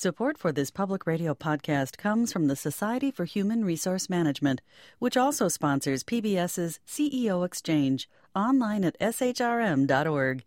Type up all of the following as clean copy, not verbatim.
Support for this public radio podcast comes from the Society for Human Resource Management, which also sponsors PBS's CEO Exchange, online at shrm.org.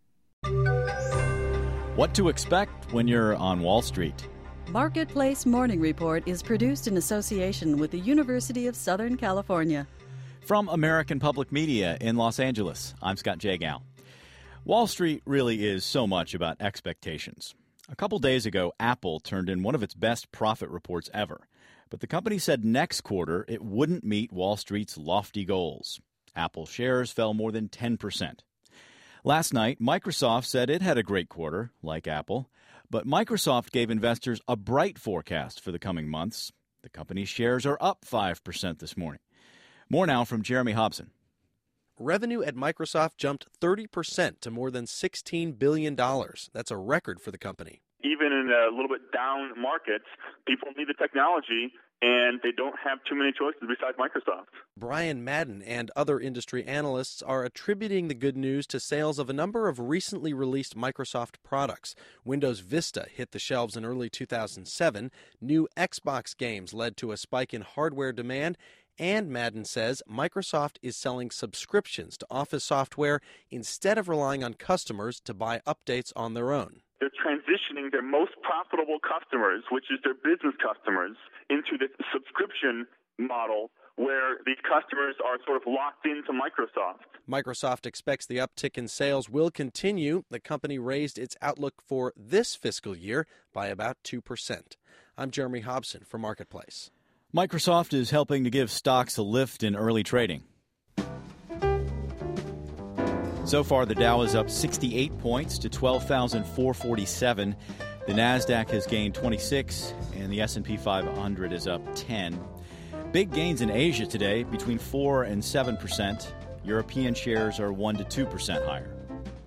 What to expect when you're on Wall Street? Marketplace Morning Report is produced in association with the University of Southern California. From American Public Media in Los Angeles, I'm Scott Jagow. Wall Street really is so much about expectations. A couple days ago, Apple turned in one of its best profit reports ever. But the company said next quarter it wouldn't meet Wall Street's lofty goals. Apple shares fell more than 10%. Last night, Microsoft said it had a great quarter, like Apple. But Microsoft gave investors a bright forecast for the coming months. The company's shares are up 5% this morning. More now from Jeremy Hobson. Revenue at Microsoft jumped 30% to more than $16 billion. That's a record for the company. Even in a little bit down markets, people need the technology, and they don't have too many choices besides Microsoft. Brian Madden and other industry analysts are attributing the good news to sales of a number of recently released Microsoft products. Windows Vista hit the shelves in early 2007. New Xbox games led to a spike in hardware demand. And Madden says Microsoft is selling subscriptions to Office software instead of relying on customers to buy updates on their own. They're transitioning their most profitable customers, which is their business customers, into this subscription model where these customers are sort of locked into Microsoft. Microsoft expects the uptick in sales will continue. The company raised its outlook for this fiscal year by about 2%. I'm Jeremy Hobson for Marketplace. Microsoft is helping to give stocks a lift in early trading. So far, the Dow is up 68 points to 12,447. The Nasdaq has gained 26, and the S&P 500 is up 10. Big gains in Asia today, between 4 and 7%. European shares are 1 to 2% higher.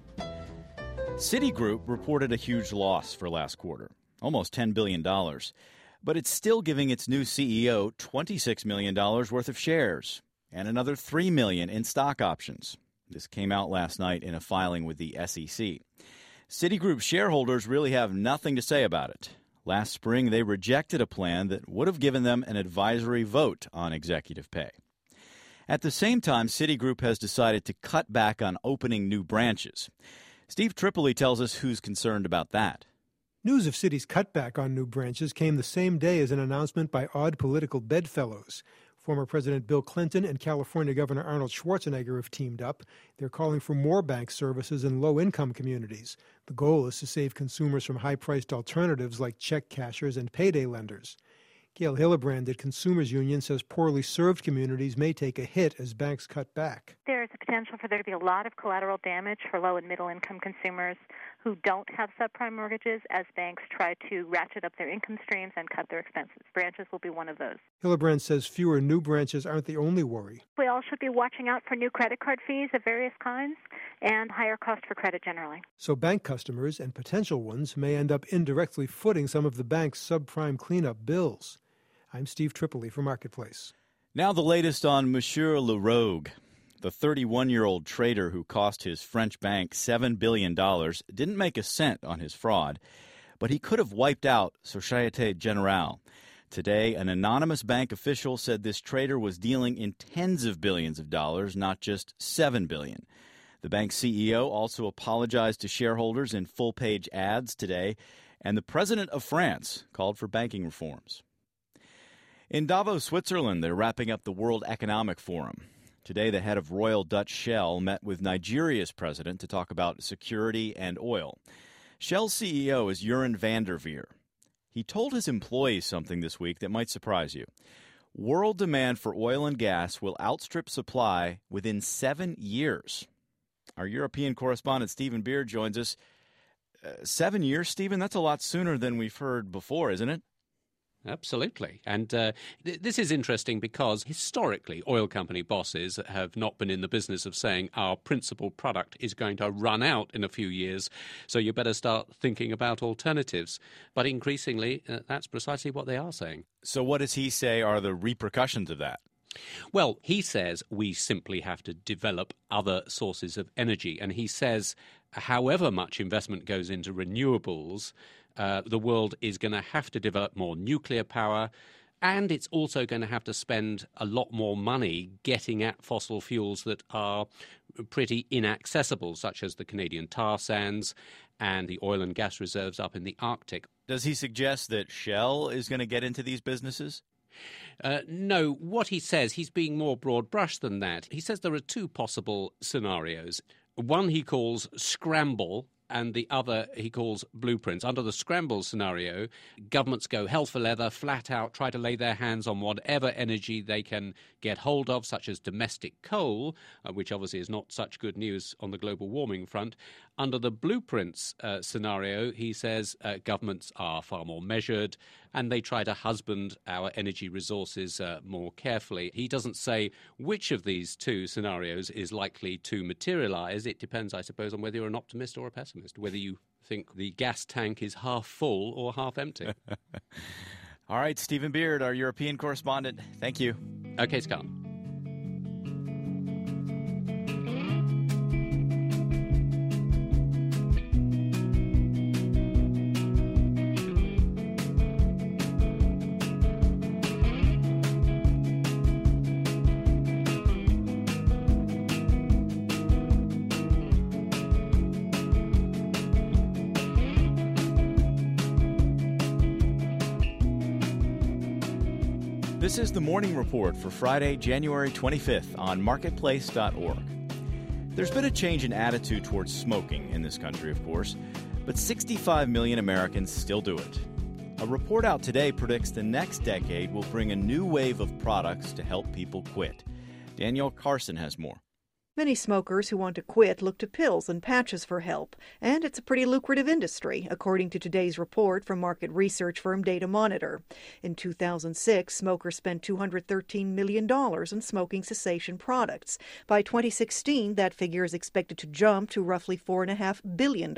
Citigroup reported a huge loss for last quarter, almost $10 billion. But it's still giving its new CEO $26 million worth of shares and another $3 million in stock options. This came out last night in a filing with the SEC. Citigroup shareholders really have nothing to say about it. Last spring, they rejected a plan that would have given them an advisory vote on executive pay. At the same time, Citigroup has decided to cut back on opening new branches. Steve Tripoli tells us who's concerned about that. News of Citi's cutback on new branches came the same day as an announcement by Odd Political Bedfellows. Former President Bill Clinton and California Governor Arnold Schwarzenegger have teamed up. They're calling for more bank services in low-income communities. The goal is to save consumers from high-priced alternatives like check cashers and payday lenders. Gail Hillebrand at Consumers Union says poorly served communities may take a hit as banks cut back. There is a potential for there to be a lot of collateral damage for low and middle income consumers who don't have subprime mortgages as banks try to ratchet up their income streams and cut their expenses. Branches will be one of those. Hillebrand says fewer new branches aren't the only worry. We all should be watching out for new credit card fees of various kinds and higher cost for credit generally. So bank customers and potential ones may end up indirectly footing some of the bank's subprime cleanup bills. I'm Steve Tripoli for Marketplace. Now the latest on Monsieur Leroux. The 31-year-old trader who cost his French bank $7 billion didn't make a cent on his fraud, but he could have wiped out Société Générale. Today, an anonymous bank official said this trader was dealing in tens of billions of dollars, not just $7 billion. The bank's CEO also apologized to shareholders in full-page ads today, and the president of France called for banking reforms. In Davos, Switzerland, they're wrapping up the World Economic Forum. Today, the head of Royal Dutch Shell met with Nigeria's president to talk about security and oil. Shell's CEO is Jeroen van der Veer. He told his employees something this week that might surprise you. World demand for oil and gas will outstrip supply within 7 years. Our European correspondent Stephen Beard joins us. 7 years, Stephen? That's a lot sooner than we've heard before, isn't it? Absolutely. And this is interesting because historically oil company bosses have not been in the business of saying our principal product is going to run out in a few years, so you better start thinking about alternatives. But increasingly, that's precisely what they are saying. So what does he say are the repercussions of that? Well, he says we simply have to develop other sources of energy. And he says however much investment goes into renewables, the world is going to have to develop more nuclear power, and it's also going to have to spend a lot more money getting at fossil fuels that are pretty inaccessible, such as the Canadian tar sands and the oil and gas reserves up in the Arctic. Does he suggest that Shell is going to get into these businesses? No, what he says, he's being more broad-brushed than that. He says there are two possible scenarios. One he calls scramble, and the other he calls blueprints. Under the scramble scenario, governments go hell for leather, flat out, try to lay their hands on whatever energy they can get hold of, such as domestic coal, which obviously is not such good news on the global warming front. Under the blueprints scenario, he says governments are far more measured and they try to husband our energy resources more carefully. He doesn't say which of these two scenarios is likely to materialize. It depends, I suppose, on whether you're an optimist or a pessimist, whether you think the gas tank is half full or half empty. All right, Stephen Beard, our European correspondent. Thank you. Okay, Scott. This is the Morning Report for Friday, January 25th on Marketplace.org. There's been a change in attitude towards smoking in this country, of course, but 65 million Americans still do it. A report out today predicts the next decade will bring a new wave of products to help people quit. Danielle Carson has more. Many smokers who want to quit look to pills and patches for help, and it's a pretty lucrative industry, according to today's report from market research firm Data Monitor. In 2006, smokers spent $213 million in smoking cessation products. By 2016, that figure is expected to jump to roughly $4.5 billion.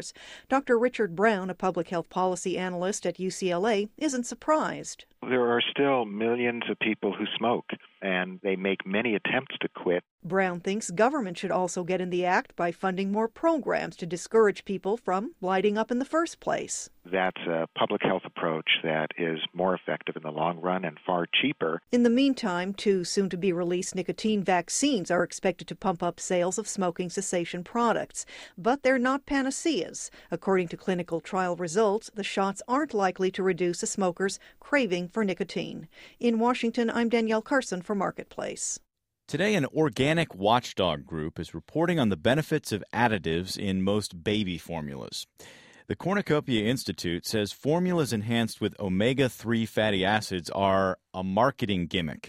Dr. Richard Brown, a public health policy analyst at UCLA, isn't surprised. There are still millions of people who smoke, and they make many attempts to quit. Brown thinks government should also get in the act by funding more programs to discourage people from lighting up in the first place. That's a public health approach that is more effective in the long run and far cheaper. In the meantime, two soon-to-be-released nicotine vaccines are expected to pump up sales of smoking cessation products. But they're not panaceas. According to clinical trial results, the shots aren't likely to reduce a smoker's craving for nicotine. In Washington, I'm Danielle Carson for Marketplace. Today, an organic watchdog group is reporting on the benefits of additives in most baby formulas. The Cornucopia Institute says formulas enhanced with omega-3 fatty acids are a marketing gimmick.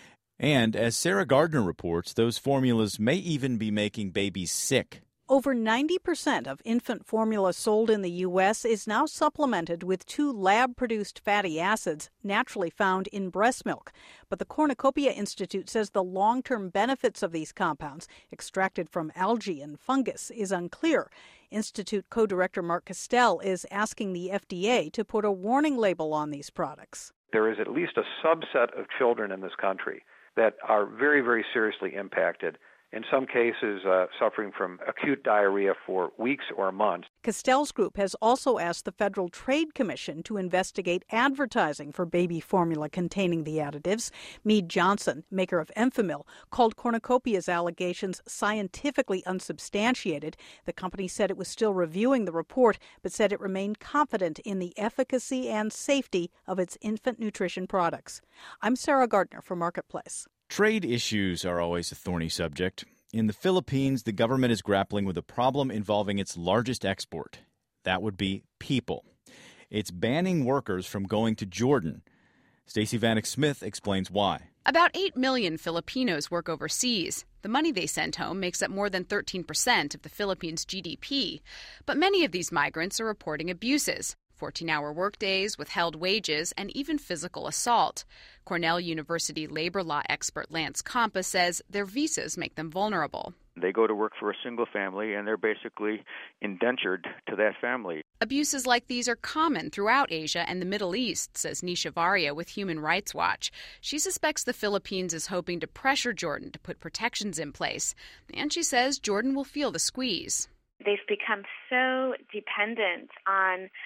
And as Sarah Gardner reports, those formulas may even be making babies sick. Over 90% of infant formula sold in the U.S. is now supplemented with 2 lab-produced fatty acids naturally found in breast milk. But the Cornucopia Institute says the long-term benefits of these compounds, extracted from algae and fungus, is unclear. Institute co-director Mark Castell is asking the FDA to put a warning label on these products. There is at least a subset of children in this country that are very, very seriously impacted, in some cases suffering from acute diarrhea for weeks or months. Castell's group has also asked the Federal Trade Commission to investigate advertising for baby formula containing the additives. Meade Johnson, maker of Enfamil, called Cornucopia's allegations scientifically unsubstantiated. The company said it was still reviewing the report, but said it remained confident in the efficacy and safety of its infant nutrition products. I'm Sarah Gardner for Marketplace. Trade issues are always a thorny subject. In the Philippines, the government is grappling with a problem involving its largest export. That would be people. It's banning workers from going to Jordan. Stacey Vanek Smith explains why. About 8 million Filipinos work overseas. The money they send home makes up more than 13% of the Philippines' GDP. But many of these migrants are reporting abuses. 14-hour workdays, withheld wages, and even physical assault. Cornell University labor law expert Lance Compa says their visas make them vulnerable. They go to work for a single family, and they're basically indentured to that family. Abuses like these are common throughout Asia and the Middle East, says Nisha Varia with Human Rights Watch. She suspects the Philippines is hoping to pressure Jordan to put protections in place. And she says Jordan will feel the squeeze. They've become so dependent on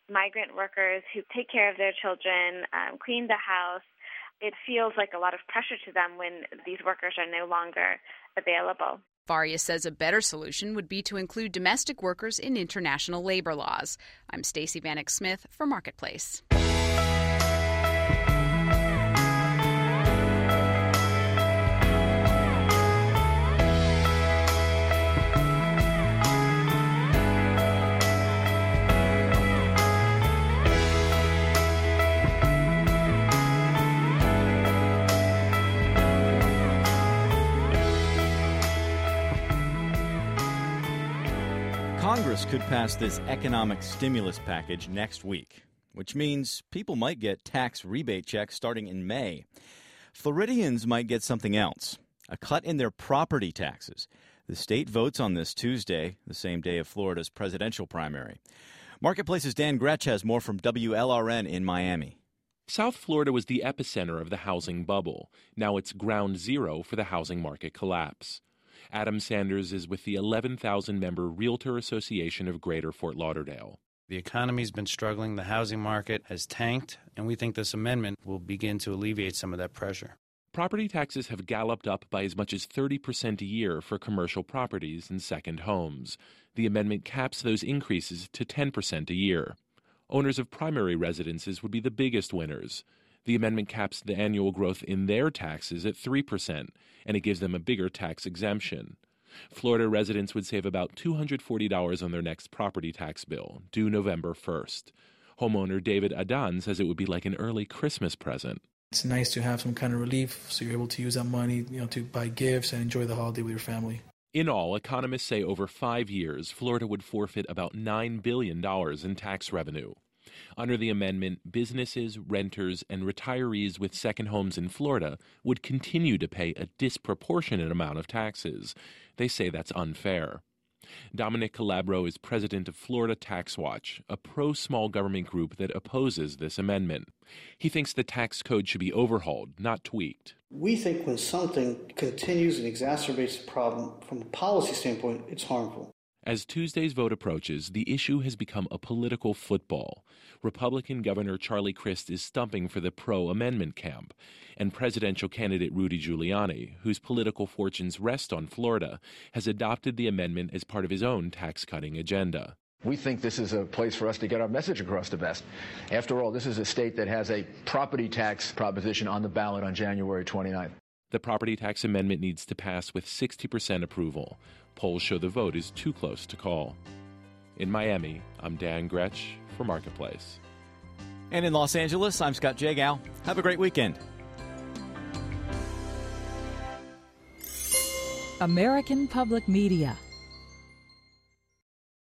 migrant workers who take care of their children, clean the house. It feels like a lot of pressure to them when these workers are no longer available. Faria says a better solution would be to include domestic workers in international labor laws. I'm Stacey Vanek Smith for Marketplace. Congress could pass this economic stimulus package next week, which means people might get tax rebate checks starting in May. Floridians might get something else, a cut in their property taxes. The state votes on this Tuesday, the same day of Florida's presidential primary. Marketplace's Dan Gretsch has more from WLRN in Miami. South Florida was the epicenter of the housing bubble. Now it's ground zero for the housing market collapse. Adam Sanders is with the 11,000-member Realtor Association of Greater Fort Lauderdale. The economy's been struggling, the housing market has tanked, and we think this amendment will begin to alleviate some of that pressure. Property taxes have galloped up by as much as 30% a year for commercial properties and second homes. The amendment caps those increases to 10% a year. Owners of primary residences would be the biggest winners. The amendment caps the annual growth in their taxes at 3%, and it gives them a bigger tax exemption. Florida residents would save about $240 on their next property tax bill, due November 1st. Homeowner David Adan says it would be like an early Christmas present. It's nice to have some kind of relief, so you're able to use that money, to buy gifts and enjoy the holiday with your family. In all, economists say over 5 years, Florida would forfeit about $9 billion in tax revenue. Under the amendment, businesses, renters, and retirees with second homes in Florida would continue to pay a disproportionate amount of taxes. They say that's unfair. Dominic Calabro is president of Florida Tax Watch, a pro-small government group that opposes this amendment. He thinks the tax code should be overhauled, not tweaked. We think when something continues and exacerbates the problem from a policy standpoint, it's harmful. As Tuesday's vote approaches, the issue has become a political football. Republican Governor Charlie Crist is stumping for the pro-amendment camp, and presidential candidate Rudy Giuliani, whose political fortunes rest on Florida, has adopted the amendment as part of his own tax-cutting agenda. We think this is a place for us to get our message across the best. After all, this is a state that has a property tax proposition on the ballot on January 29th. The property tax amendment needs to pass with 60% approval. Polls show the vote is too close to call. In Miami, I'm Dan Gretsch for Marketplace. And in Los Angeles, I'm Scott Jagow. Have a great weekend. American Public Media